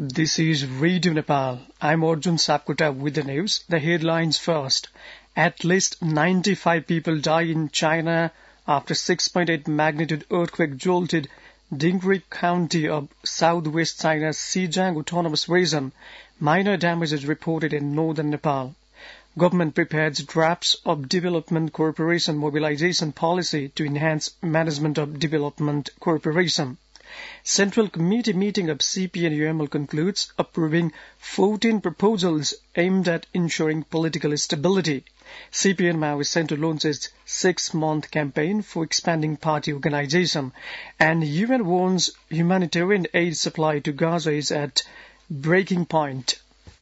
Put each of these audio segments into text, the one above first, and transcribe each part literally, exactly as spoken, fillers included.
This is Radio Nepal. I'm Arjun Sapkota with the news. The headlines first. At least ninety-five people die in China after six point eight magnitude earthquake jolted Dingri County of southwest China's Xinjiang Autonomous Region. Minor damages reported in northern Nepal. Government prepares drafts of Development Corporation mobilization policy to enhance management of development corporation. Central Committee meeting of C P N U M L concludes approving fourteen proposals aimed at ensuring political stability. C P N Mao is set to launch its six-month campaign for expanding party organization, and U N warns humanitarian aid supply to Gaza is at breaking point.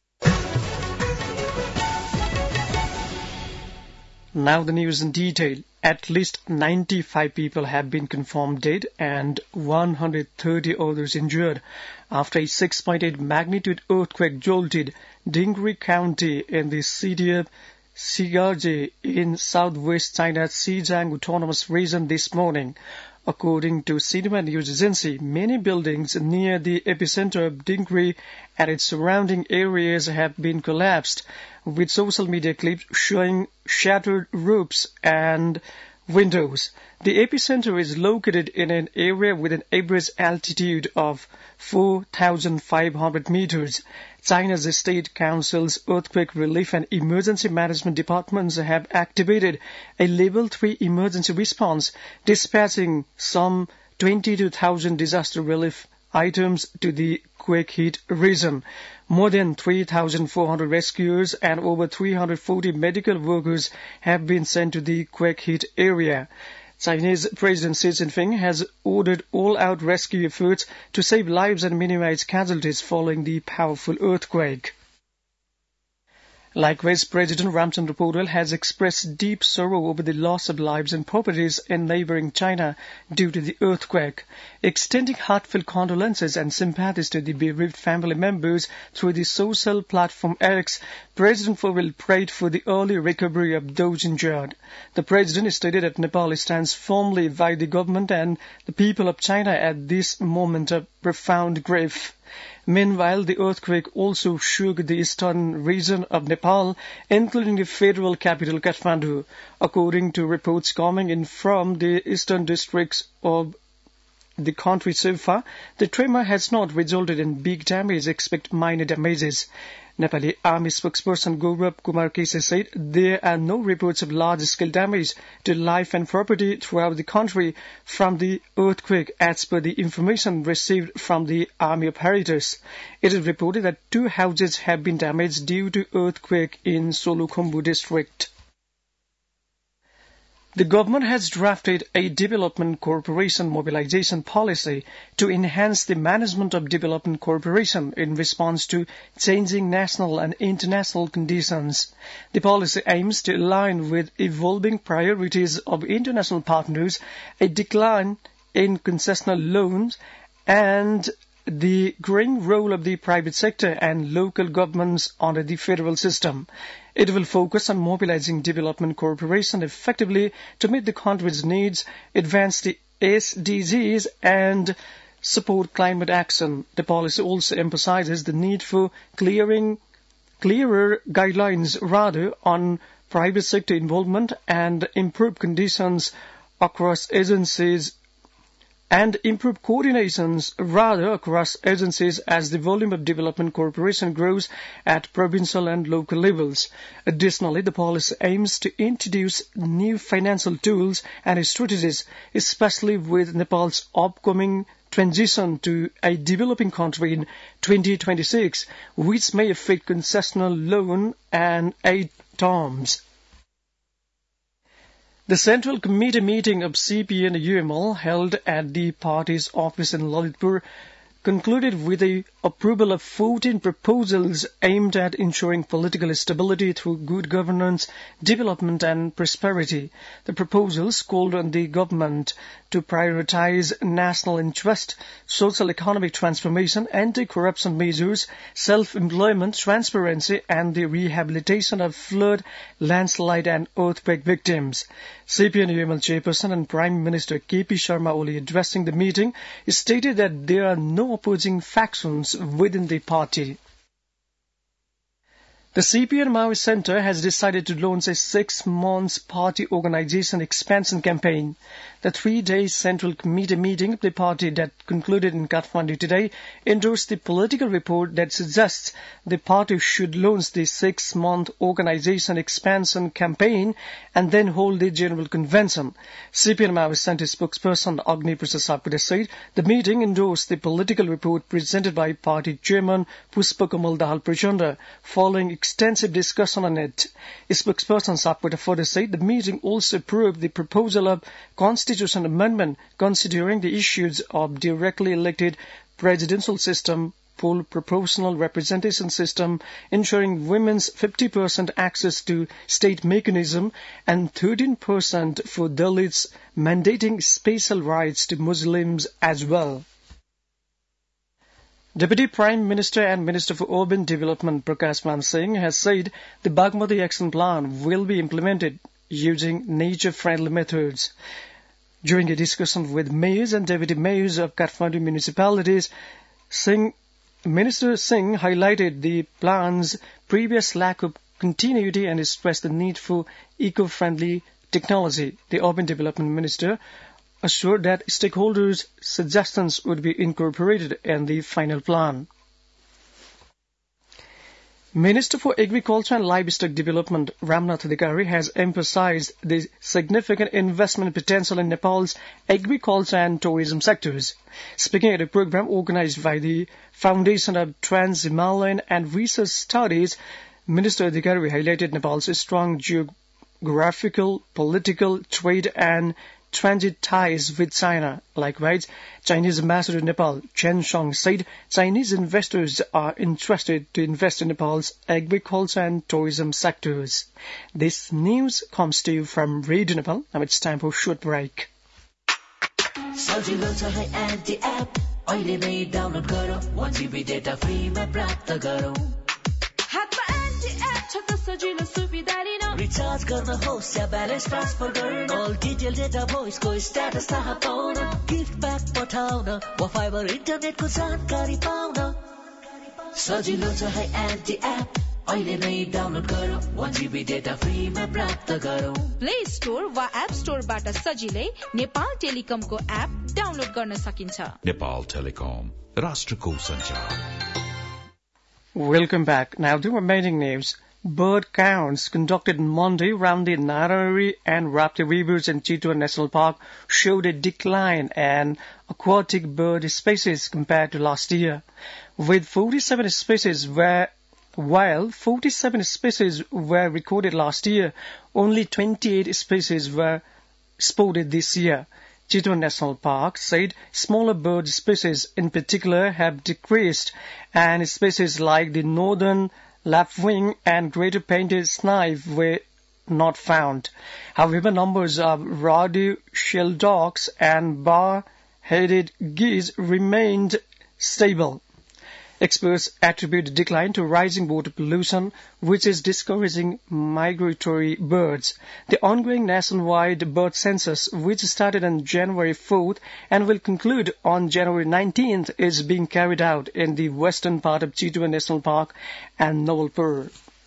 Now the news in detail. At least ninety-five people have been confirmed dead and one hundred thirty others injured after a six point eight magnitude earthquake jolted Dingri County in the city of Shigaji in southwest China's Xinjiang Autonomous Region this morning. According to Xinhua News Agency, many buildings near the epicenter of Dingri and its surrounding areas have been collapsed, with social media clips showing shattered roofs and windows. The epicenter is located in an area with an average altitude of four thousand five hundred meters. China's State Council's Earthquake Relief and Emergency Management Departments have activated a Level three emergency response, dispatching some twenty-two thousand disaster relief items to the quake-hit region. More than three thousand four hundred rescuers and over three hundred forty medical workers have been sent to the quake-hit area. Chinese President Xi Jinping has ordered all-out rescue efforts to save lives and minimize casualties following the powerful earthquake. Likewise, President Ramchandra Paul has expressed deep sorrow over the loss of lives and properties in neighboring China due to the earthquake, extending heartfelt condolences and sympathies to the bereaved family members through the social platform X. President Paul prayed for the early recovery of those injured. The President stated that Nepal stands firmly by the government and the people of China at this moment of profound grief. Meanwhile, the earthquake also shook the eastern region of Nepal, including the federal capital Kathmandu. According to reports coming in from the eastern districts of the country so far, the tremor has not resulted in big damage, except minor damages. Nepali Army spokesperson Gaurav Kumar Kese said there are no reports of large-scale damage to life and property throughout the country from the earthquake, as per the information received from the army operators. It is reported that two houses have been damaged due to earthquake in Solukhumbu district. The government has drafted a Development Corporation mobilization policy to enhance the management of development corporation in response to changing national and international conditions. The policy aims to align with evolving priorities of international partners, a decline in concessional loans, and the growing role of the private sector and local governments under the federal system. It will focus on mobilizing development cooperation effectively to meet the country's needs, advance the S D Gs, and support climate action. The policy also emphasizes the need for clearing, clearer guidelines rather on private sector involvement and improve conditions across agencies and improve coordinations rather across agencies as the volume of development cooperation grows at provincial and local levels. Additionally, the policy aims to introduce new financial tools and strategies, especially with Nepal's upcoming transition to a developing country in twenty twenty-six, which may affect concessional loan and aid terms. The Central Committee meeting of C P N U M L held at the party's office in Lalitpur concluded with the approval of fourteen proposals aimed at ensuring political stability through good governance, development and prosperity. The proposals called on the government to prioritize national interest, social economic transformation, anti-corruption measures, self-employment, transparency and the rehabilitation of flood, landslide and earthquake victims. C P N U M L chairperson and Prime Minister K P Sharma Oli addressing the meeting stated that there are no opposing factions efforts within the party. The C P M Maoist Centre has decided to launch a six-month party organisation expansion campaign. The three-day Central Committee meeting of the party that concluded in Kathmandu today endorsed the political report that suggests the party should launch the six-month organisation expansion campaign and then hold the general convention. C P M Maoist Centre spokesperson Agni Prasad Sapkota said the meeting endorsed the political report presented by party chairman Pushpakamal Dahal Prachanda following extensive discussion on it. Spokesperson Sapkota further said the meeting also approved the proposal of constitution amendment considering the issues of directly elected presidential system, full proportional representation system, ensuring women's fifty percent access to state mechanism, and thirteen percent for Dalits, mandating special rights to Muslims as well. Deputy Prime Minister and Minister for Urban Development Prakash Man Singh has said the Bagmati Action Plan will be implemented using nature-friendly methods. During a discussion with mayors and deputy mayors of Kathmandu municipalities, Singh, Minister Singh highlighted the plan's previous lack of continuity and stressed the need for eco-friendly technology. The Urban Development Minister assured that stakeholders' suggestions would be incorporated in the final plan. Minister for Agriculture and Livestock Development Ramnath Adhikari has emphasized the significant investment potential in Nepal's agriculture and tourism sectors. Speaking at a program organized by the Foundation of Trans-Himalayan and Research Studies, Minister Adhikari highlighted Nepal's strong geographical, political, trade and transit ties with China. Likewise, Chinese Ambassador to Nepal, Chen Shong, said Chinese investors are interested to invest in Nepal's agriculture and tourism sectors. This news comes to you from Radio Nepal. Now it's time for a short break. सजिलो छ है anti app अहिले नै download गरौ one G B data फ्रीमा प्राप्त गरौ हातमा anti app छ त सजिलो सुविधा लिन रिचार्ज गर्न होस् या ब्यालेन्स ट्रान्सफर गर्न अल डिटेल डेटा भोइसको स्ट्याटस थाहा पाउन गिफ्ट ब्याक पठाउन वा फाइबर इन्टरनेटको जानकारी पाउन सजिलो छ है एन्टी एप अहिले नै डाउनलोड गरौ one G B डेटा फ्रीमा प्राप्त गरौ प्ले स्टोर वा एप स्टोरबाट सजिलै नेपाल टेलिकमको एप डाउनलोड गर्न सकिन्छ. नेपाल टेलिकम, राष्ट्रको सञ्चार. Welcome back. Now the remaining news. Bird counts conducted on Monday around the Narari and Rapti rivers in Chitwan National Park showed a decline in aquatic bird species compared to last year, with forty-seven species where While forty-seven species were recorded last year, only twenty-eight species were spotted this year. Chitwan National Park said smaller bird species in particular have decreased, and species like the northern lapwing and greater painted snipe were not found. However, numbers of ruddy sheldocks and bar-headed geese remained stable. Experts attribute the decline to rising water pollution, which is discouraging migratory birds. The ongoing nationwide bird census, which started on January fourth and will conclude on January nineteenth, is being carried out in the western part of Chitwan National Park and Nawalpur.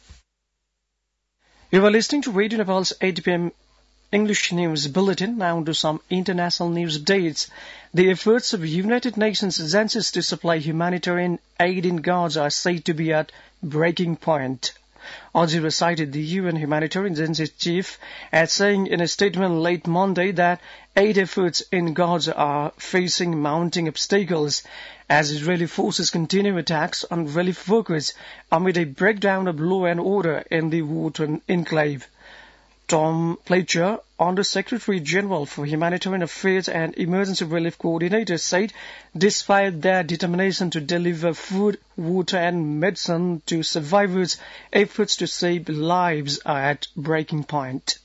You are listening to Radio Nepal's eight p m English News Bulletin. Now to some international news updates. The efforts of United Nations agencies to supply humanitarian aid in Gaza are said to be at breaking point. Al Jazeera cited the U N Humanitarian Agency chief as saying in a statement late Monday that aid efforts in Gaza are facing mounting obstacles as Israeli forces continue attacks on relief workers amid a breakdown of law and order in the war-torn enclave. Tom Fletcher, Under-Secretary General for Humanitarian Affairs and Emergency Relief Coordinator, said despite their determination to deliver food, water and medicine to survivors, efforts to save lives are at breaking point.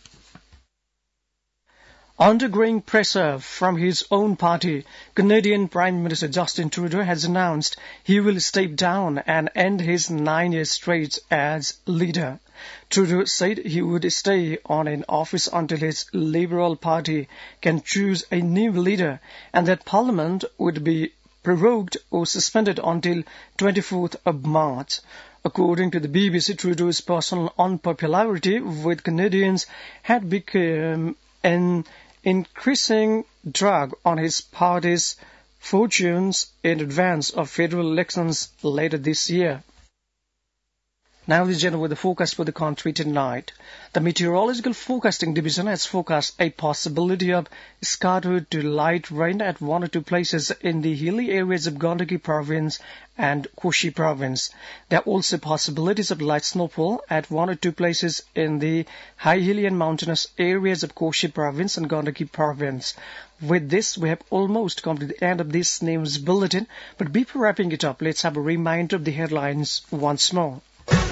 Under growing pressure from his own party, Canadian Prime Minister Justin Trudeau has announced he will step down and end his nine-year stretch as leader. Trudeau said he would stay on in office until his Liberal Party can choose a new leader and that Parliament would be prorogued or suspended until twenty-fourth of March. According to the B B C, Trudeau's personal unpopularity with Canadians had become an increasing drag on his party's fortunes in advance of federal elections later this year. Now the general weather forecast for the country tonight. The Meteorological Forecasting Division has forecast a possibility of scattered to light rain at one or two places in the hilly areas of Gandaki Province and Koshi Province. There are also possibilities of light snowfall at one or two places in the high hilly and mountainous areas of Koshi Province and Gandaki Province. With this, we have almost come to the end of this news bulletin, but before wrapping it up, let's have a reminder of the headlines once more.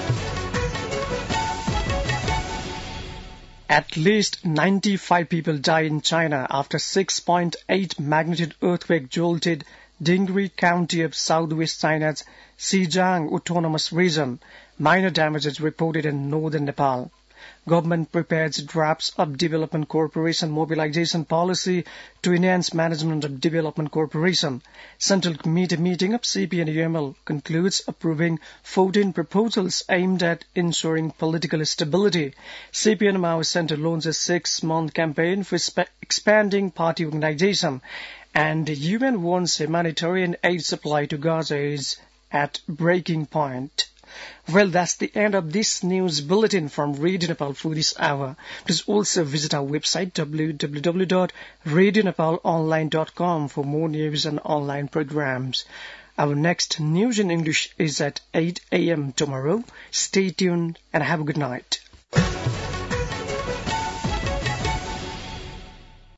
At least ninety-five people died in China after six point eight magnitude earthquake jolted Dingri County of southwest China's Xinjiang Autonomous Region. Minor damages reported in northern Nepal. Government prepares drafts of Development Corporation mobilization policy to enhance management of Development Corporation. Central Committee meeting of C P and U M L concludes approving fourteen proposals aimed at ensuring political stability. C P and Mao Center launches a six-month campaign for expanding party organization. And U N warns humanitarian aid supply to Gaza is at breaking point. Well, that's the end of this news bulletin from Radio Nepal for this hour. Please also visit our website w w w dot radio nepal online dot com for more news and online programs. Our next news in English is at eight a m tomorrow. Stay tuned and have a good night.